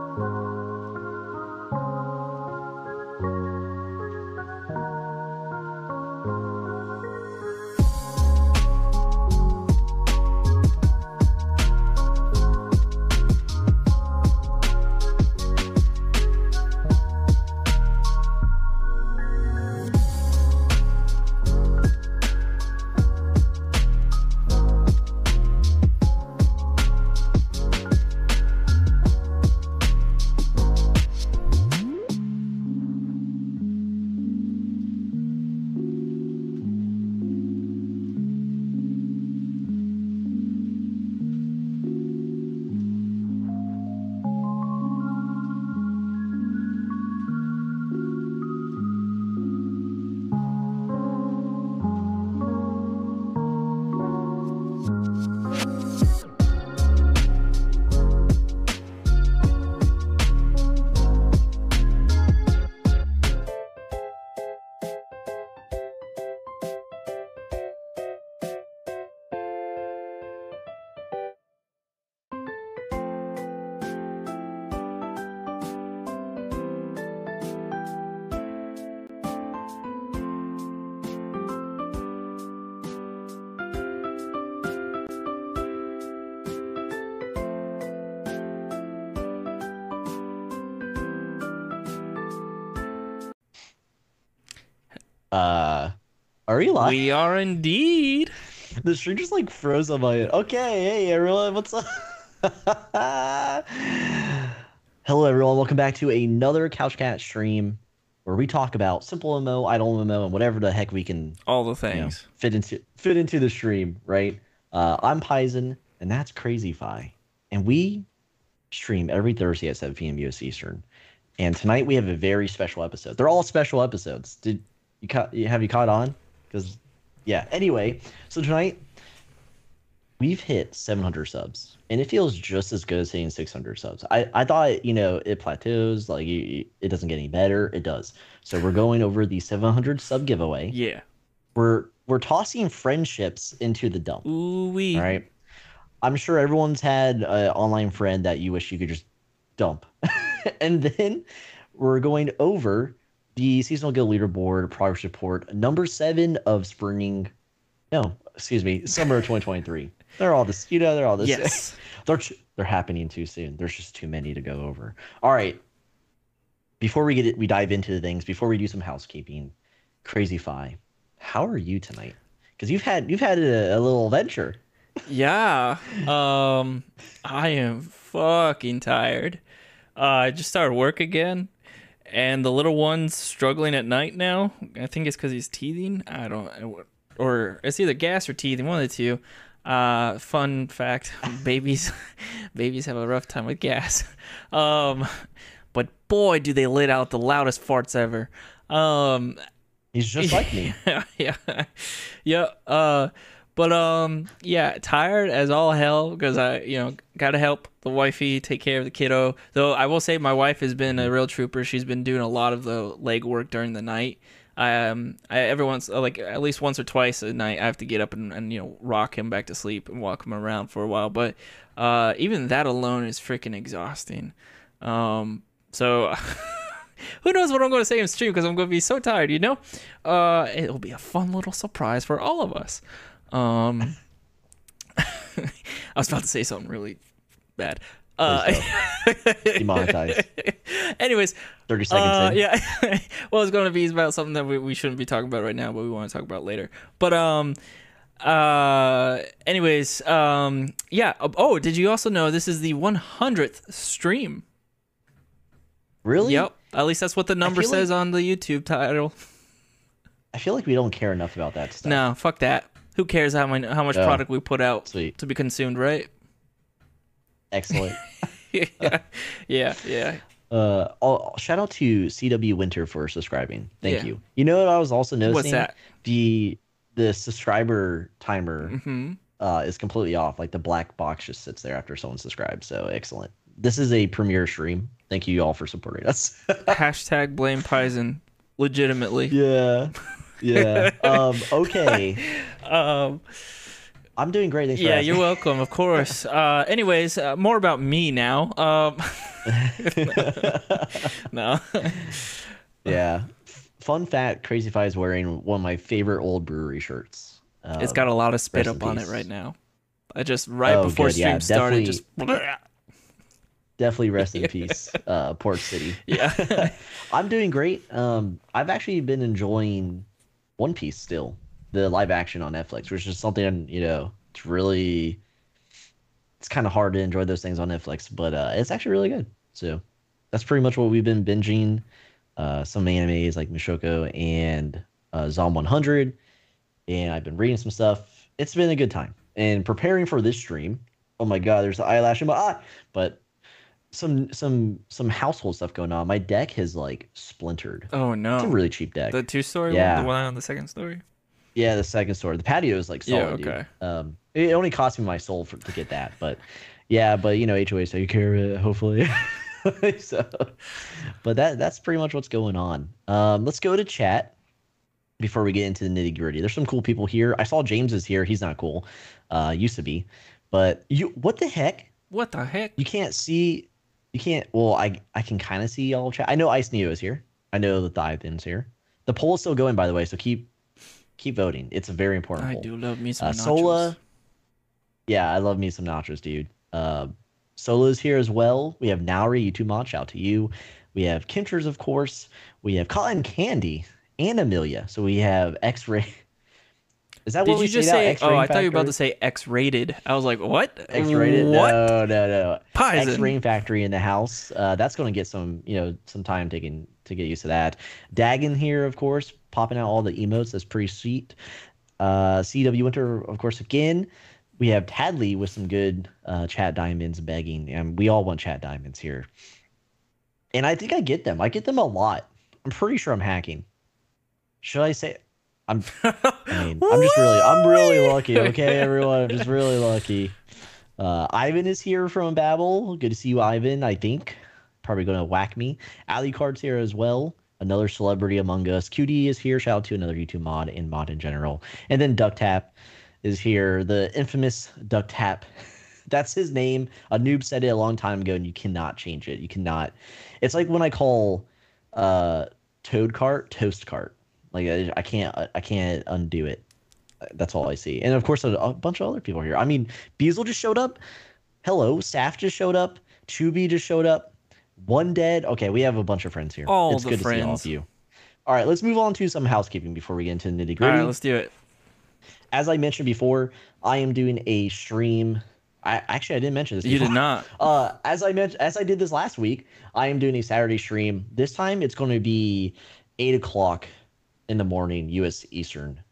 Are we live? We are indeed. The stream just like froze on my. Okay, hey everyone, what's up? Hello everyone, welcome back to another Couch Cat stream where we talk about simple MMO, idle MMO, and whatever the heck we can All the things fit into the stream, right? I'm Paizen, and that's Crazy Fi, and we stream every Thursday at 7 p.m. US Eastern. And tonight we have a very special episode. They're all special episodes. Have you caught on? Because yeah. Anyway, so tonight we've hit 700 subs, and it feels just as good as hitting 600 subs. I thought it plateaus, like it doesn't get any better. It does. So we're going over the 700 sub giveaway. Yeah. We're tossing friendships into the dump. Ooh-wee. All right. I'm sure everyone's had an online friend that you wish you could just dump. And then we're going over the seasonal guild leaderboard progress report number 7 of summer of 2023. They're all this, they're all this. Yes. They're happening too soon. There's just too many to go over. All right. Before we dive into the things, before we do some housekeeping, Crazy Fi, how are you tonight? Because you've had a little adventure. Yeah. I am fucking tired. I just started work again, and the little one's struggling at night now. I think it's because he's teething. Or it's either gas or teething, one of the two. Fun fact: babies have a rough time with gas. But boy, do they let out the loudest farts ever. He's just like me. Yeah. Yeah, tired as all hell because I, gotta help the wifey take care of the kiddo. Though I will say my wife has been a real trooper. She's been doing a lot of the leg work during the night. Every once, at least once or twice a night, I have to get up and rock him back to sleep and walk him around for a while. But even that alone is freaking exhausting. So who knows what I'm going to say in stream because I'm going to be so tired. It'll be a fun little surprise for all of us. I was about to say something really bad. Demonetized. Anyways, 30 seconds in. Yeah. Well, it's going to be about something that we shouldn't be talking about right now, but we want to talk about later. But anyways, yeah. Oh, did you also know this is the 100th stream? Really? Yep. At least that's what the number says on the YouTube title. I feel like we don't care enough about that stuff. No, fuck that. Who cares how much product we put out Sweet. to be consumed, right? Excellent. Yeah. Shout out to CW Winter for subscribing. Thank you. You know what I was also noticing? What's that? The subscriber timer is completely off. Like the black box just sits there after someone subscribes. So excellent. This is a premiere stream. Thank you all for supporting us. Hashtag blame Paizen. Legitimately. Yeah. Okay. I'm doing great. Thanks for asking. You're welcome. Of course. Anyways, more about me now. No. Yeah. Fun fact: Crazy Fi is wearing one of my favorite old brewery shirts. It's got a lot of spit Rest in up on it right peace. now. I just right Oh, before good. Yeah, stream started, just definitely rest in yeah. peace, Port City. Yeah. I'm doing great. I've actually been enjoying One Piece still, the live action on Netflix, which is something, it's really, it's kind of hard to enjoy those things on Netflix, but it's actually really good. So that's pretty much what we've been binging. Some animes like Mushoku and Zom 100, and I've been reading some stuff. It's been a good time. And preparing for this stream, oh my God, there's the eyelash in my eye. But some household stuff going on. My deck has like splintered. Oh It's a no. really cheap deck. The two-story one, the Yeah. one on the second story. Yeah, the second story. The patio is like Yeah. solid, dude. Okay. It only cost me my soul to get that, but yeah, but HOA take care of it, hopefully. So, but that's pretty much what's going on. Let's go to chat before we get into the nitty gritty. There's some cool people here. I saw James is here. He's not cool. Used to be, but what the heck? What the heck? You can't see. You can't. Well, I can kind of see y'all chat. I know Ice Neo is here. I know that the Ivan's here. The poll is still going, by the way. So keep voting. It's a very important I poll. do love me some nachos. Sola. Yeah, I love me some nachos, dude. Solo's here as well. We have Nauri, YouTube mod, shout out to you. We have Kimchers, of course. We have Cotton Candy and Amelia. So we have X-Ray. Is that Did what we you just say now? say? X-Ray Oh, I thought you were about Factory? to say X-rated. I was like, what? X-rated? What? No. Paizen. X-Rain Factory in the house. That's going to get some time taken to get used to that. Dagon here, of course, popping out all the emotes. That's pretty sweet. CW Winter, of course, again. We have Tadley with some good chat diamonds begging, and we all want chat diamonds here. And I think I get them. I get them a lot. I'm pretty sure I'm hacking. Should I say? I'm I'm really lucky. Okay, everyone, I'm just really lucky. Ivan is here from Babel. Good to see you, Ivan. I think probably gonna whack me. Ali Card's here as well. Another celebrity among us. QD is here. Shout out to another YouTube mod and mod in general. And then DuckTap is here. The infamous DuckTap. That's his name. A noob said it a long time ago, and you cannot change it. You cannot. It's like when I call Toad Cart Toast Cart. Like I can't undo it. That's all I see. And of course, a bunch of other people here. I mean, Beazle just showed up. Hello, Staff just showed up. Chubby just showed up. One Dead. Okay, we have a bunch of friends here. All it's the good friends. to see all of you. All right, let's move on to some housekeeping before we get into nitty All gritty. right, let's do it. As I mentioned before, I am doing a stream. I didn't mention this. You before. did not. As I did this last week, I am doing a Saturday stream. This time it's going to be 8 o'clock in the morning, U.S. Eastern.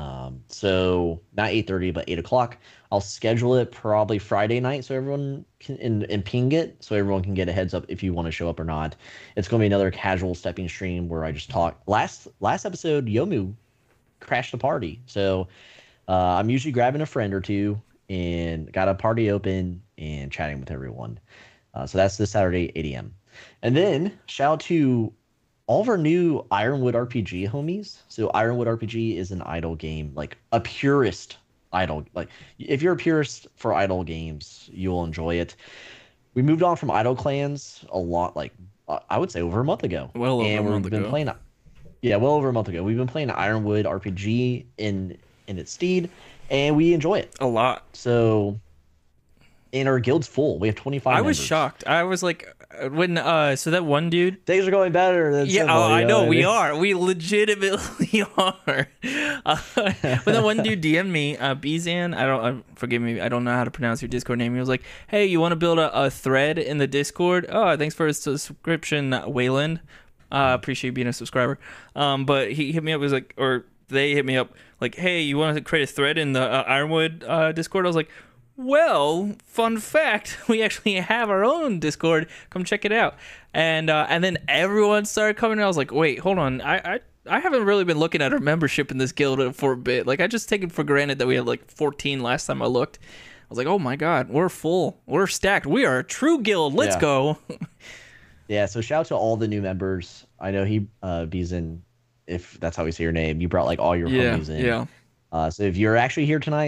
So not 8:30, but 8 o'clock. I'll schedule it probably Friday night so everyone can and ping it so everyone can get a heads up if you want to show up or not. It's going to be another casual stepping stream where I just talk. Last episode, Yomu crashed the party, so I'm usually grabbing a friend or two and got a party open and chatting with everyone. So that's this Saturday, 8 a.m. And then shout out to all of our new Ironwood RPG homies. So Ironwood RPG is an idle game, like a purist idle. Like if you're a purist for idle games, you'll enjoy it. We moved on from idle clans a lot, like I would say over a month ago. Well over a month ago. Playing, yeah, well over a month ago. We've been playing Ironwood RPG in its stead, and we enjoy it A lot. So, and our guild's full. We have 25 I members. was shocked. I was like, when so that one dude. Things are going better than Yeah, Simba, I know what we mean? are. We legitimately are. When that one dude DM'd me, Bizan, forgive me, I don't know how to pronounce your Discord name. He was like, "Hey, you want to build a thread in the Discord? Oh, thanks for his subscription, Wayland. Appreciate you being a subscriber." But he hit me up. Was like, or they hit me up like, "Hey, you want to create a thread in the Ironwood Discord?" I was like, well, fun fact, we actually have our own Discord. Come check it out. And then everyone started coming. And I was like, wait, hold on. I haven't really been looking at our membership in this guild for a bit. Like, I just taken for granted that we had like 14 last time I looked. I was like, oh my God, we're full. We're stacked. We are a true guild. Let's go. Yeah, so shout out to all the new members. I know Beezin, if that's how we say your name, you brought like all your homies in. Yeah. So if you're actually here tonight,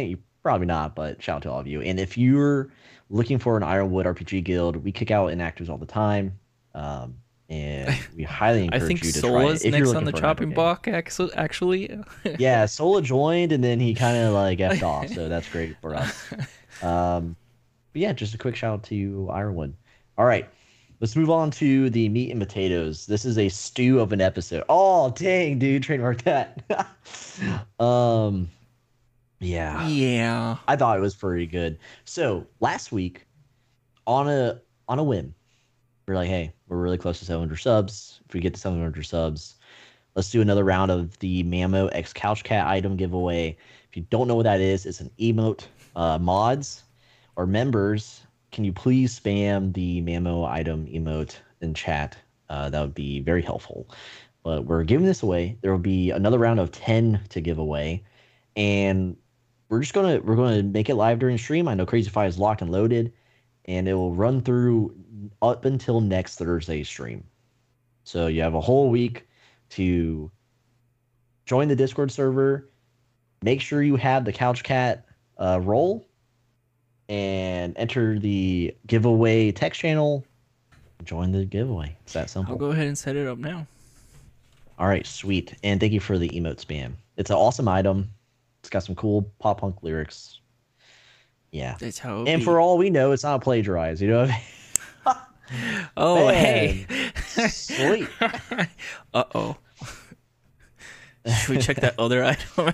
Probably not, but shout out to all of you. And if you're looking for an Ironwood RPG guild, we kick out inactives all the time. And we highly I encourage think you to try it Sola's if you're next on looking the for an epic chopping game. block. Actually, Yeah, Sola joined and then he kind of like effed off, so that's great for us. But yeah, just a quick shout out to Ironwood. All right, let's move on to the meat and potatoes. This is a stew of an episode. Oh, dang, dude, trademark that. um, yeah, Yeah. I thought it was pretty good. So last week, on a whim, we're like, hey, we're really close to 700 subs. If we get to 700 subs, let's do another round of the Mamo X Couch Cat item giveaway. If you don't know what that is, it's an emote. Mods or members, can you please spam the Mamo item emote in chat? That would be very helpful. But we're giving this away. There will be another round of 10 to give away, and we're gonna make it live during stream. I know Crazy Fi is locked and loaded, and it will run through up until next Thursday stream. So you have a whole week to join the Discord server. Make sure you have the Couch Cat role and enter the giveaway text channel. Join the giveaway. It's that simple. I'll go ahead and set it up now. All right, sweet. And thank you for the emote spam. It's an awesome item. It's got some cool pop punk lyrics. Yeah. That's how it And be. for all we know, it's not plagiarized. You know what I mean? Oh, Man, hey. Sweet. Uh-oh. Should we check that other item?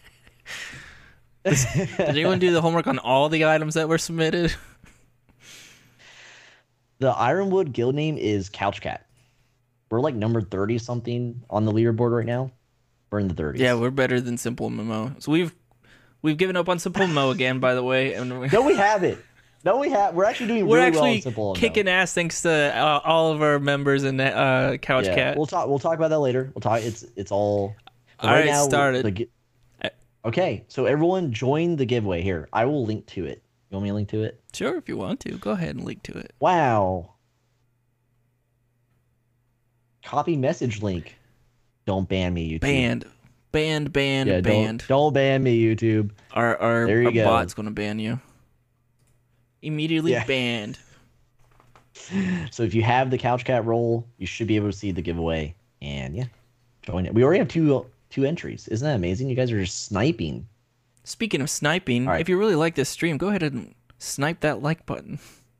Did anyone do the homework on all the items that were submitted? The Ironwood guild name is Couch Cat. We're like number 30 something on the leaderboard right now. We're in the 30s. Yeah, we're better than Simple MMO. So we've given up on Simple MMO again, by the way. And No, we haven't. No, we have. We're actually doing we're really well actually in Simple MMO. kicking ass thanks to all of our members in Couch Cat. We'll talk about that later. We'll talk. It's all. All right, started. Okay, so everyone join the giveaway here. I will link to it. You want me to link to it? Sure, if you want to. Go ahead and link to it. Wow. Copy message link. Don't ban me, YouTube. Banned. Don't ban me, YouTube. Our There you go. bot's gonna ban you. Immediately Yeah. banned. So if you have the Couch Cat role, you should be able to see the giveaway. And yeah, join it. We already have two entries. Isn't that amazing? You guys are just sniping. Speaking of sniping, All right. if you really like this stream, go ahead and snipe that like button.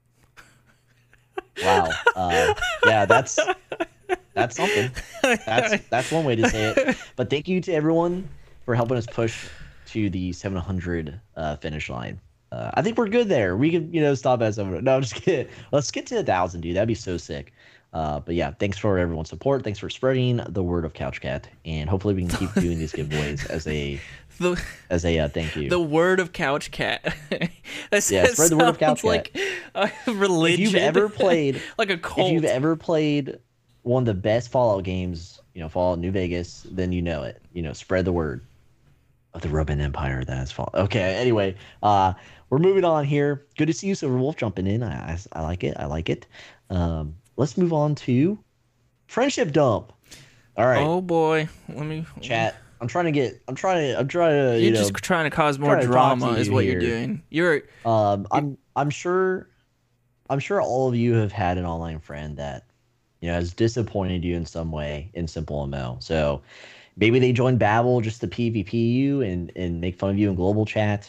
Wow. Yeah, that's something. That's one way to say it. But thank you to everyone for helping us push to the 700 finish line. I think we're good there. We can, stop at 700. No, I'm just kidding. Let's get to 1,000, dude. That'd be so sick. But yeah, thanks for everyone's support. Thanks for spreading the word of Couch Cat, and hopefully we can keep doing these giveaways as a thank you. The word of Couch Cat. Yeah, spread the word of Couch Cat. Like a religion. If you've ever played, like a cult. if you've ever played one of the best Fallout games, Fallout New Vegas, then you know it. Spread the word of the Roman Empire that is Fallout. Okay, anyway, we're moving on here. Good to see you, Silver Wolf, jumping in. I like it. I like it. Let's move on to Friendship Dump. All right. Oh boy, let me Chat. I'm trying to. You're just trying to cause more trying to talk to drama, is you what here. you're doing. You're. I'm sure all of you have had an online friend that has disappointed you in some way in Simple ML. So maybe they joined Babel just to PvP you and make fun of you in global chat.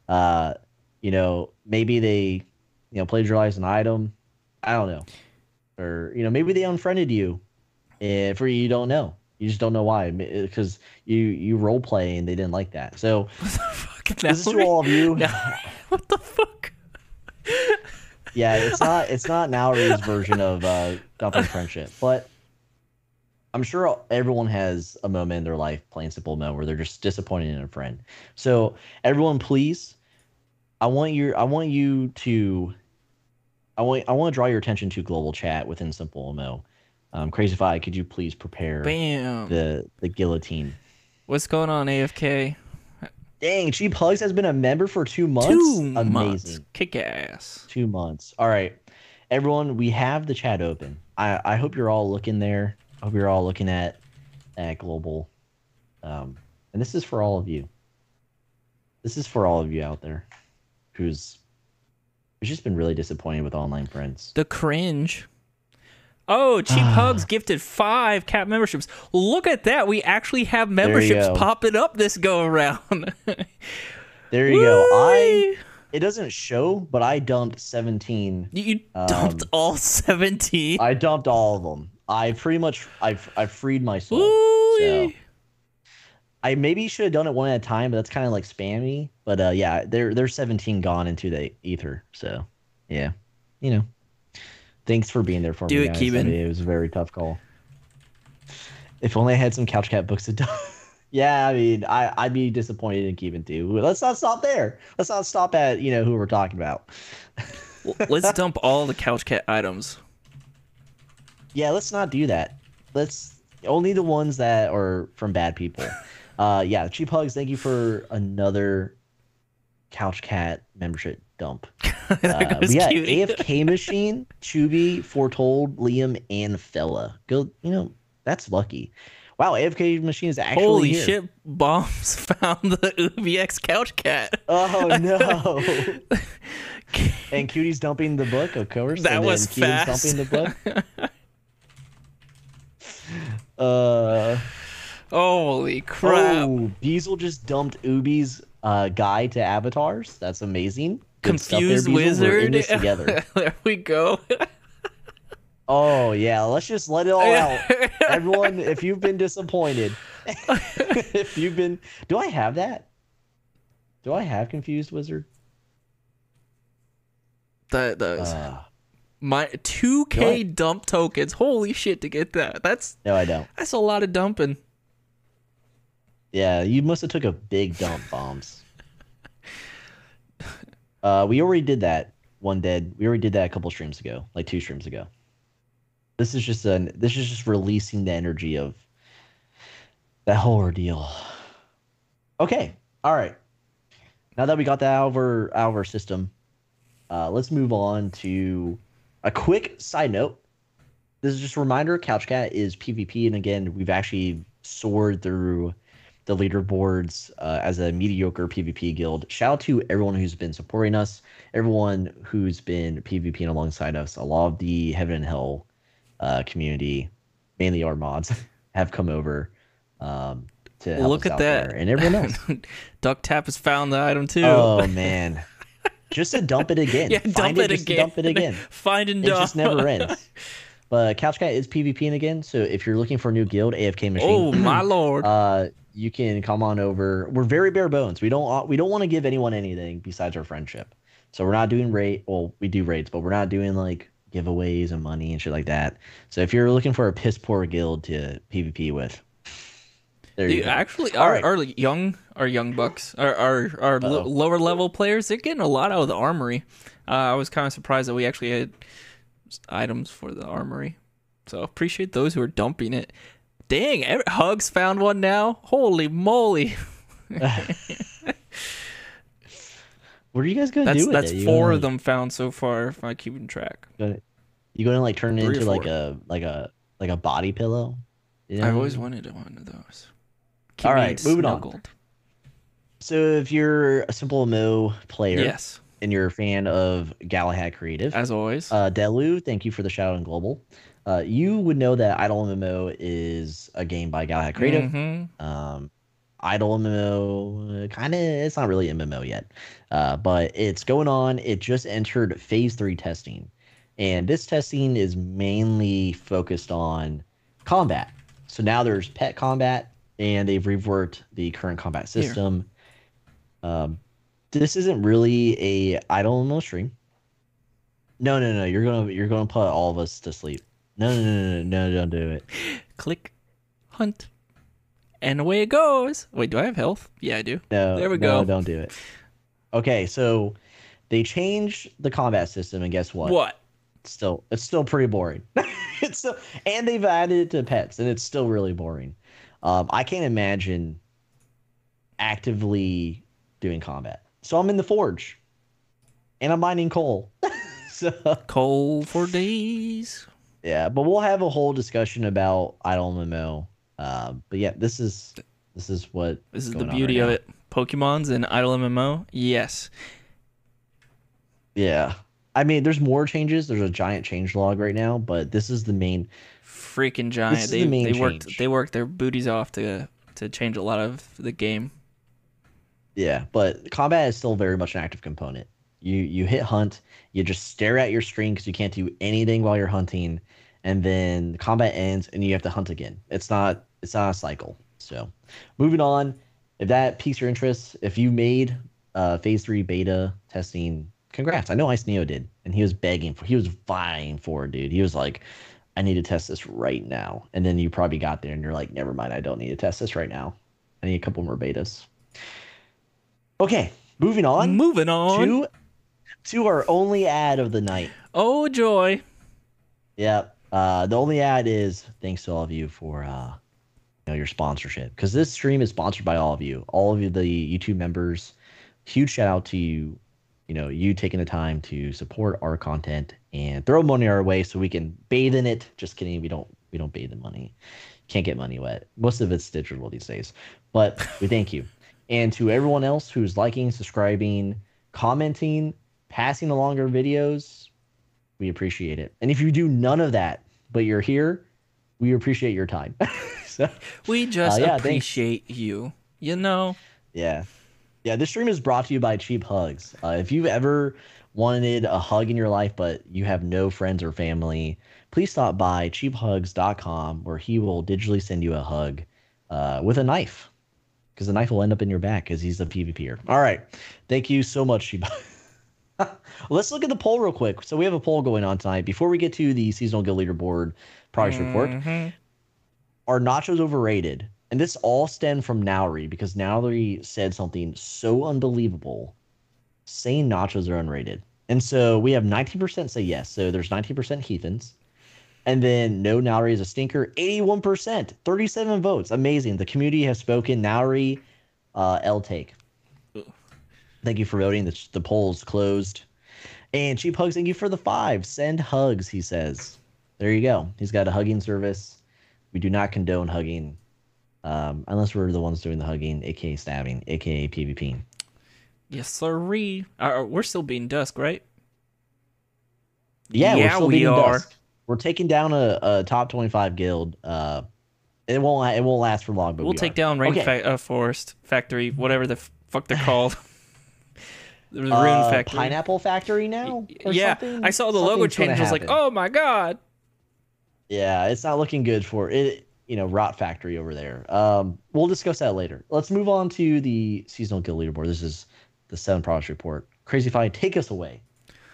Maybe they plagiarized an item. I don't know. Or maybe they unfriended you. For you don't know. You just don't know why, because you role play and they didn't like that. So this is to all of you. What the fuck? Yeah, it's not Nauri's version of dumping friendship, but I'm sure everyone has a moment in their life playing Simple ML where they're just disappointed in a friend. So everyone, please, I want to draw your attention to global chat within Simple ML. Crazy Fi, could you please prepare Bam. the guillotine? What's going on, AFK? Dang, Cheap Hugs has been a member for 2 months. 2 Amazing. months. Kick ass. 2 months. All right, everyone, we have the chat open. I hope you're all looking there. I hope you're all looking at global. And this is for all of you. This is for all of you out there who's just been really disappointed with online friends. The cringe. Oh, Cheap Hugs gifted 5 cat memberships. Look at that. We actually have memberships popping up this go around. There you go. It doesn't show, but I dumped 17. You dumped all 17? I dumped all of them. I freed my soul. So I maybe should have done it one at a time, but that's kind of like spammy. But yeah, there's 17 gone into the ether. So yeah, you know. Thanks for being there for me, guys. Do it, Keeban. It was a very tough call. If only I had some Couch Cat books to do. Yeah, I mean, I'd be disappointed in Keeban too. Let's not stop there. Let's not stop at who we're talking about. Let's dump all the Couch Cat items. Yeah, let's not do that. Let's only the ones that are from bad people. Yeah, Cheap Hugs, thank you for another Couch Cat membership dump. We got AFK Machine, Chubby, Foretold, Liam, and Fella. Go, that's lucky. Wow, AFK Machine is actually Holy here. shit, Bombs found the UBX Couch Cat. Oh, no. And Cutie's dumping the book, of course. That was fast. Dumping the book. Holy crap. Oh, Beazle just dumped Ubi's guide to avatars. That's amazing. Good Confused there, Wizard. We're in this together. There we go. Oh, yeah. Let's just let it all out. Everyone, if you've been disappointed, do I have that? Do I have Confused Wizard? That does. My 2K dump tokens. Holy shit to get that. No, I don't. That's a lot of dumping. Yeah, you must have took a big dump, Bombs. We already did that. We already did that a couple streams ago, like 2 streams ago. This is just releasing the energy of that whole ordeal. Okay, all right. Now that we got that out of our system, let's move on to a quick side note. This is just a reminder: Couch Cat is PvP, and again, we've actually soared through the leaderboards as a mediocre PvP guild. Shout out to everyone who's been supporting us, everyone who's been PvPing alongside us. A lot of the Heaven and Hell community, mainly our mods, have come over to help Look us at out that. there, and everyone else. Duck Tap has found the item too. Oh man, just to dump it again. Yeah, dump it again. Find and dump. It just never ends. But Couch Cat is PvPing again, so if you're looking for a new guild, AFK Machine. Oh my lord. You can come on over. We're very bare bones. We don't want to give anyone anything besides our friendship. So we're not doing raid. Well, we do raids, but we're not doing like giveaways and money and shit like that. So if you're looking for a piss poor guild to PvP with, there you go. Actually, All our young bucks, our lower level players, they're getting a lot out of the armory. I was kind of surprised that we actually had items for the armory. So appreciate those who are dumping it. Dang, Hugs found one now. Holy moly. What are you guys gonna do with that's it? 4 of them found so far, if I'm keeping track. You gonna like turn it into like a body pillow? I've always wanted one of those. All right, moving on. So if you're a Simple MMO player, yes, and you're a fan of Galahad Creative, as always, Delu, thank you for the shout out in Global. You would know that Idle MMO is a game by Galahad Creative. Mm-hmm. Idle MMO, it's not really MMO yet, but it's going on. It just entered phase 3 testing, and this testing is mainly focused on combat. So now there's pet combat, and they've reworked the current combat system. This isn't really a Idle MMO stream. No, you're gonna put all of us to sleep. No, don't do it. Click, hunt, and away it goes. Wait, do I have health? Yeah, I do. No, there we go. Don't do it. Okay, so they changed the combat system, and guess what? What? It's still pretty boring. And they've added it to pets, and it's still really boring. I can't imagine actively doing combat. So I'm in the forge, and I'm mining coal. Coal for days. Yeah, but we'll have a whole discussion about Idle MMO. But yeah, this is the beauty of it. Pokemons in Idle MMO? Yes. Yeah. I mean, there's more changes. There's a giant change log right now, but this is the main. Freaking This giant. is the main They change. worked their booties off to change a lot of the game. Yeah, but combat is still very much an active component. You hit hunt, you just stare at your screen because you can't do anything while you're hunting, and then combat ends and you have to hunt again. It's not a cycle. So, moving on. If that piques your interest, if you made phase 3 beta testing, congrats. I know Ice Neo did, and he was vying for it, dude. He was like, I need to test this right now. And then you probably got there and you're like, never mind, I don't need to test this right now. I need a couple more betas. Okay, moving on Moving on. to our only ad of the night. Oh, joy. Yep. The only ad is thanks to all of you for your sponsorship, because this stream is sponsored by all of you, the YouTube members. Huge shout out to you. You taking the time to support our content and throw money our way so we can bathe in it. Just kidding. We don't bathe in money. Can't get money wet. Most of it's digital these days. But we thank you. And to everyone else who's liking, subscribing, commenting, passing along our videos, we appreciate it. And if you do none of that, but you're here, we appreciate your time. So, We just yeah, appreciate you. You know? yeah. Yeah, this stream is brought to you by Cheap Hugs. If you've ever wanted a hug in your life, but you have no friends or family, please stop by cheaphugs.com, where he will digitally send you a hug with a knife, because the knife will end up in your back because he's a PvPer. All right. Thank you so much, Cheap. Let's look at the poll real quick. So we have a poll going on tonight. Before we get to the seasonal guild leaderboard progress report, are nachos overrated? And this all stemmed from Nowry, because Nowry said something so unbelievable, saying nachos are unrated. And so we have 19% say yes. So there's 19% heathens. And then no, Nowry is a stinker. 81%, 37 votes. Amazing. The community has spoken. Nowry, L take. Thank you for voting. The poll's closed. And Cheap Hugs, thank you for the 5. Send hugs, he says. There you go. He's got a hugging service. We do not condone hugging. Unless we're the ones doing the hugging, aka stabbing, aka PvP. Yes, sirree. We're still being Dusk, right? Yeah, we're still we beating are. Dusk. We're taking down a top 25 guild. It won't last for long, but We'll take down Forest Factory, whatever the fuck they're called. The Rune Factory. Pineapple Factory now? Or Yeah, something? I saw the logo Something's gonna change. I was like, happen. oh my god. Yeah, it's not looking good for it. Rot Factory over there. We'll discuss that later. Let's move on to the seasonal guild leaderboard. This is the 7 products report. Crazy Fi, take us away.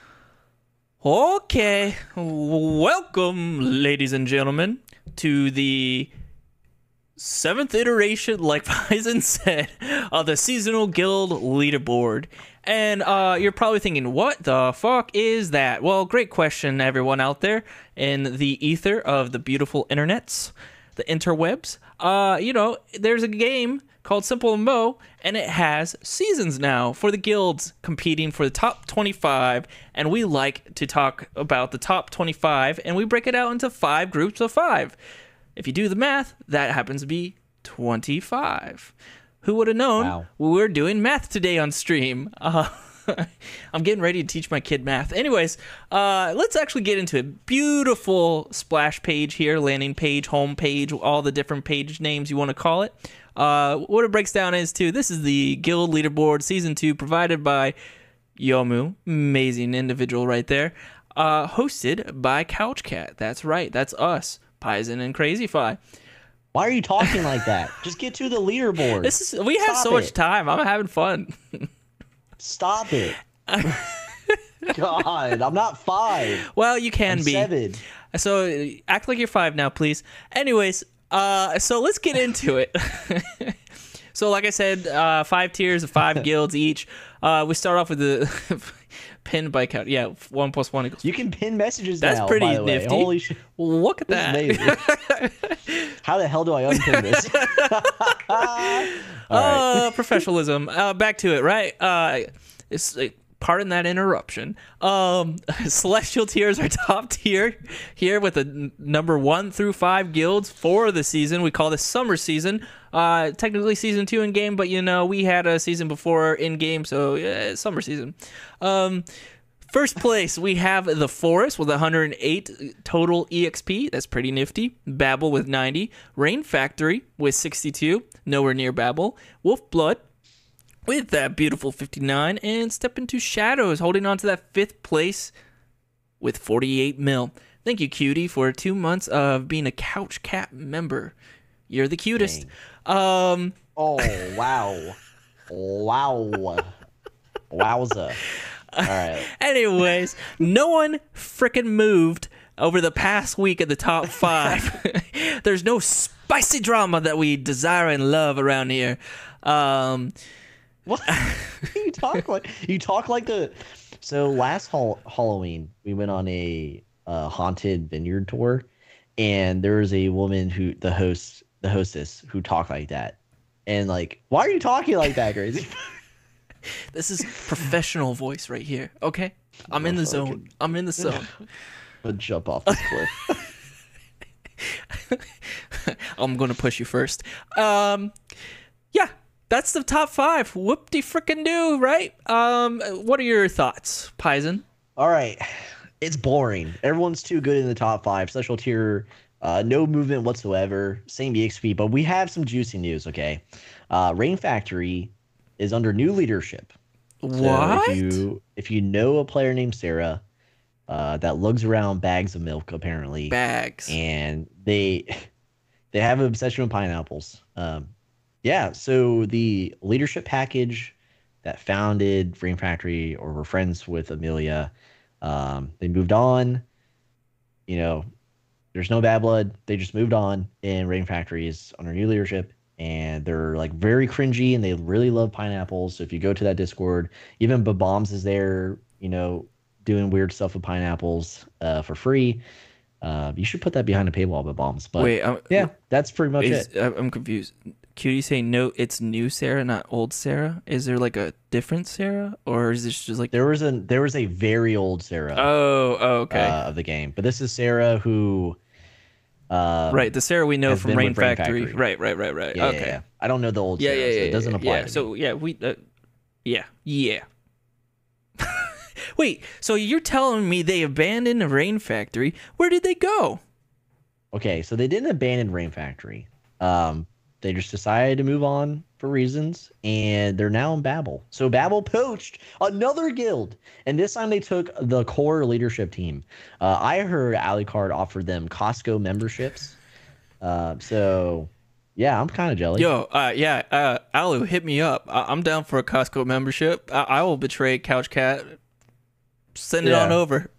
Okay, welcome, ladies and gentlemen, to the 7th iteration, like Bison said, of the seasonal guild leaderboard. And you're probably thinking, what the fuck is that? Well, great question, everyone out there in the ether of the beautiful internets, the interwebs. There's a game called Simple MMO, and it has seasons now for the guilds competing for the top 25, and we like to talk about the top 25, and we break it out into 5 groups of 5. If you do the math, that happens to be 25. Who would have known? Wow. We're doing math today on stream. I'm getting ready to teach my kid math. Anyways, let's actually get into it. Beautiful splash page here, landing page, home page, all the different page names you want to call it. What it breaks down is this is the Guild Leaderboard Season 2 provided by Yomu. Amazing individual right there. Hosted by Couchcat. That's right. That's us. Paizen and Crazyfi. Why are you talking like that? Just get to the leaderboard. We have Stop so much it. time. I'm having fun. Stop it. God, I'm not 5. Well, you can I'm be. 7. So act like you're 5 now, please. Anyways, so let's get into it. So like I said, 5 tiers of 5 guilds each. We start off with the pinned by count. Yeah, 1 + 1 = You can pin messages That's now, pretty by the way. nifty. Holy shit. Look at This that. is amazing. How the hell do I unpin this? All right. Professionalism. Back to it, right? It's Pardon that interruption. Celestial tiers are top tier here with the number 1 through 5 guilds for the season. We call this summer season. Technically season 2 in game, but we had a season before in game, so summer season. First place, we have The Forest with 108 total EXP. That's pretty nifty. Babel with 90. Rain Factory with 62. Nowhere near Babel. Wolfblood with that beautiful 59. And Step Into Shadows holding on to that 5th place with 48 mil. Thank you, Cutie, for 2 months of being a Couch Cat member. You're the cutest. Oh, wow. Wow. Wowza. All right. Anyways, no one freaking moved over the past week at the top 5. There's no spicy drama that we desire and love around here. What? You talk like the. So last Halloween, we went on a haunted vineyard tour, and there was a woman the hostess who talked like that, and like, why are you talking like that, Crazy? This is professional voice right here. Okay, I'm in the zone. I'm in the zone. I'll jump off this cliff. I'm gonna push you first. Yeah, that's the top 5. Whoop-de frickin' do, right? What are your thoughts, Paizen? All right, it's boring. Everyone's too good in the top 5. Special tier, no movement whatsoever. Same EXP, but we have some juicy news. Okay, Rain Factory is under new leadership. What? So if you know a player named Sarah, that lugs around bags of milk, apparently. Bags. And they have an obsession with pineapples. Yeah, so the leadership package that founded Rain Factory or were friends with Amelia, they moved on. There's no bad blood. They just moved on, and Rain Factory is under new leadership. And they're like very cringy, and they really love pineapples. So if you go to that Discord, even Bombs is there, doing weird stuff with pineapples for free. You should put that behind a paywall, Bombs. But wait, yeah, that's pretty much it. I'm confused. Cutie saying no, it's new Sarah, not old Sarah. Is there like a different Sarah, or is this just like there was a very old Sarah? Oh, okay. Of the game, but this is Sarah who. Right, the Sarah we know from Rain Factory. Right. Yeah, Okay. Yeah. I don't know the old Sarah, so it doesn't apply. To so me. yeah, we yeah. Wait, so you're telling me they abandoned Rain Factory? Where did they go? Okay, so they didn't abandon Rain Factory. They just decided to move on for reasons, and they're now in Babel. So Babel poached another guild, and this time they took the core leadership team. I heard Alucard offered them Costco memberships. So yeah, I'm kind of jealous. Yo, Alu, hit me up. I'm down for a Costco membership. I will betray Couch Cat. Send it on over.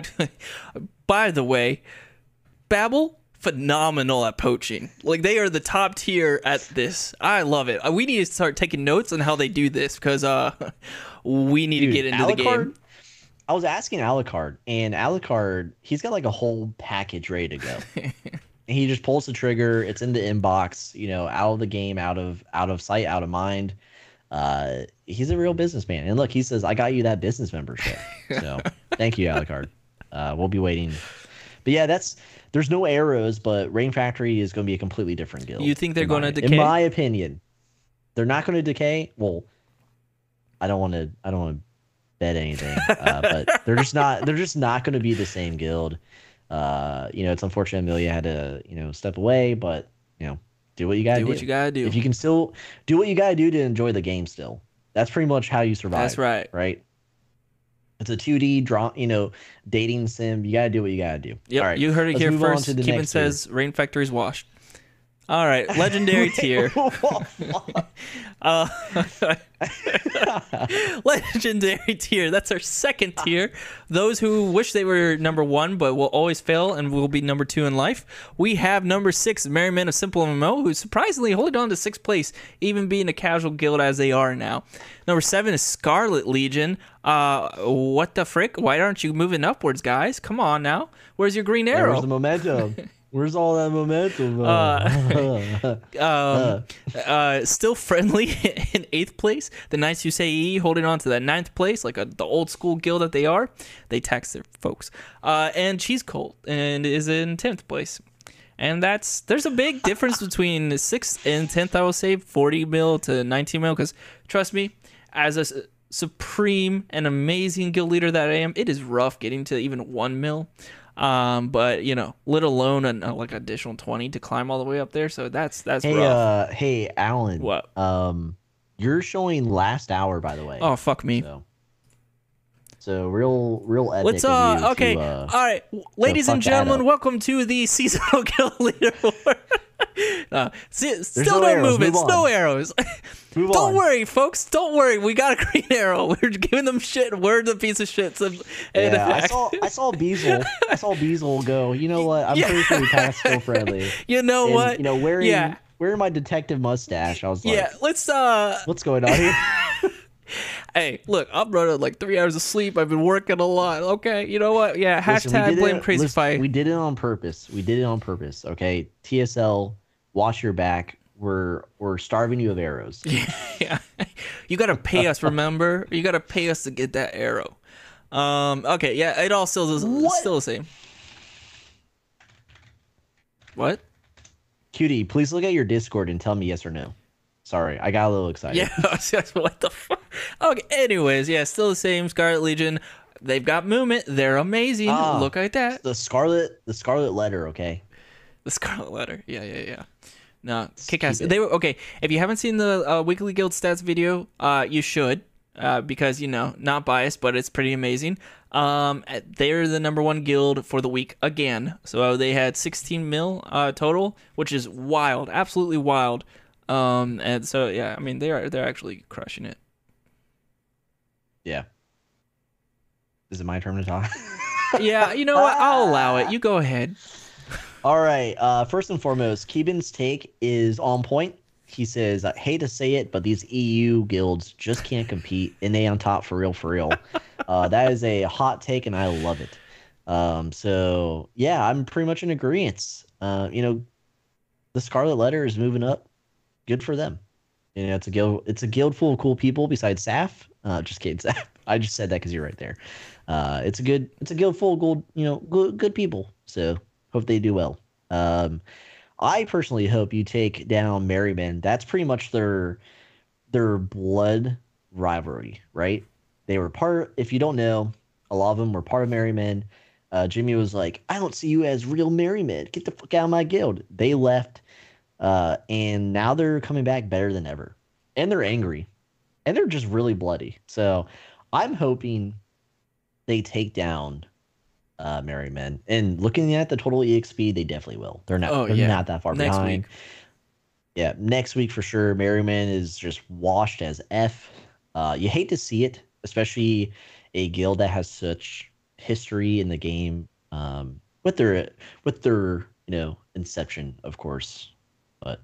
By the way, Babel, phenomenal at poaching. Like, they are the top tier at this. I love it. We need to start taking notes on how they do this, because we need to get into the game. I was asking Alucard, and Alucard, he's got like a whole package ready to go. And he just pulls the trigger. It's in the inbox, out of the game, out of sight, out of mind. He's a real businessman. And look, he says, I got you that business membership. So thank you, Alucard. We'll be waiting. But yeah, there's no arrows, but Rain Factory is going to be a completely different guild. You think they're going to decay? In my opinion, they're not going to decay. Well, I don't want to bet anything, but they're just not going to be the same guild. It's unfortunate Amelia had to, step away, but do what you gotta do. What you gotta do. If you can still do what you gotta do to enjoy the game still. That's pretty much how you survive. That's right. Right? It's a 2D draw, dating sim. You gotta do what you gotta do. Yep. All right, you heard it here first. Keeman says Rain Factory's washed. All right, legendary tier. Legendary tier. That's our second tier. Those who wish they were number 1, but will always fail and will be number 2 in life. We have number 6, Merrymen of Simple MMO, who's surprisingly holding on to 6th place, even being a casual guild as they are now. Number 7 is Scarlet Legion. What the frick? Why aren't you moving upwards, guys? Come on now. Where's your green arrow? Where's the momentum? Where's all that momentum? Still friendly in 8th place. The Knights Yusei holding on to that 9th place, like the old school guild that they are. They tax their folks. And Cheese Cult and is in 10th place. And there's a big difference between 6th and 10th, I will say, 40 mil to 19 mil. Because trust me, as a supreme and amazing guild leader that I am, it is rough getting to even 1 mil. But let alone like additional 20 to climb all the way up there. So that's rough. Hey, Alan. What? You're showing last hour, by the way. Oh, fuck me. So real epic. Let's okay. All right, ladies and gentlemen, welcome to the seasonal guild leaderboard. Still no movements, no arrows. Don't worry, folks. Don't worry. We got a green arrow. We're giving them shit. We're the piece of shit. I saw Beazle. I saw Beazle go. You know what? I'm pretty sure we passed still friendly. You know what? Wearing my detective mustache. I was like, let's what's going on here? Hey, look, I'm running like 3 hours of sleep. I've been working a lot. Okay, you know what? Yeah, hashtag blame Crazy Fight. We did it on purpose. Okay, TSL, watch your back. We're starving you of arrows. Yeah, you gotta pay us. Remember, you gotta pay us to get that arrow. Okay, yeah, it all still the same. What? Cutie, please look at your Discord and tell me yes or no. Sorry, I got a little excited. Yeah, what the fuck? Okay, anyways, yeah, still the same. Scarlet Legion, they've got movement. They're amazing. Look at that. The Scarlet Letter, okay? The Scarlet Letter. Yeah. No, kick-ass. They were okay. If you haven't seen the Weekly Guild Stats video, you should, because not biased, but it's pretty amazing. They're the #1 guild for the week again. So they had 16 mil total, which is wild, absolutely wild. And so yeah, I mean they're actually crushing it. Yeah. Is it my turn to talk? Yeah, you know what? I'll allow it. You go ahead. All right. First and foremost, Keeban's take is on point. He says, I hate to say it, but these EU guilds just can't compete. NA on top for real. That is a hot take, and I love it. So yeah, I'm pretty much in agreement. The Scarlet Letter is moving up. Good for them. It's a guild full of cool people besides Saf. Just kidding, Saf. I just said that because you're right there. It's a guild full of good people. So hope they do well. I personally hope you take down Merryman. That's pretty much their blood rivalry, right? They were if you don't know, a lot of them were part of Merryman. Jimmy was like, I don't see you as real Merryman. Get the fuck out of my guild. They left. And now they're coming back better than ever. And they're angry. And they're just really bloody. So I'm hoping they take down Merryman. And looking at the total EXP, they definitely will. They're not that far behind. Yeah, next week for sure. Merryman is just washed as F. You hate to see it, especially a guild that has such history in the game. With their inception, of course. But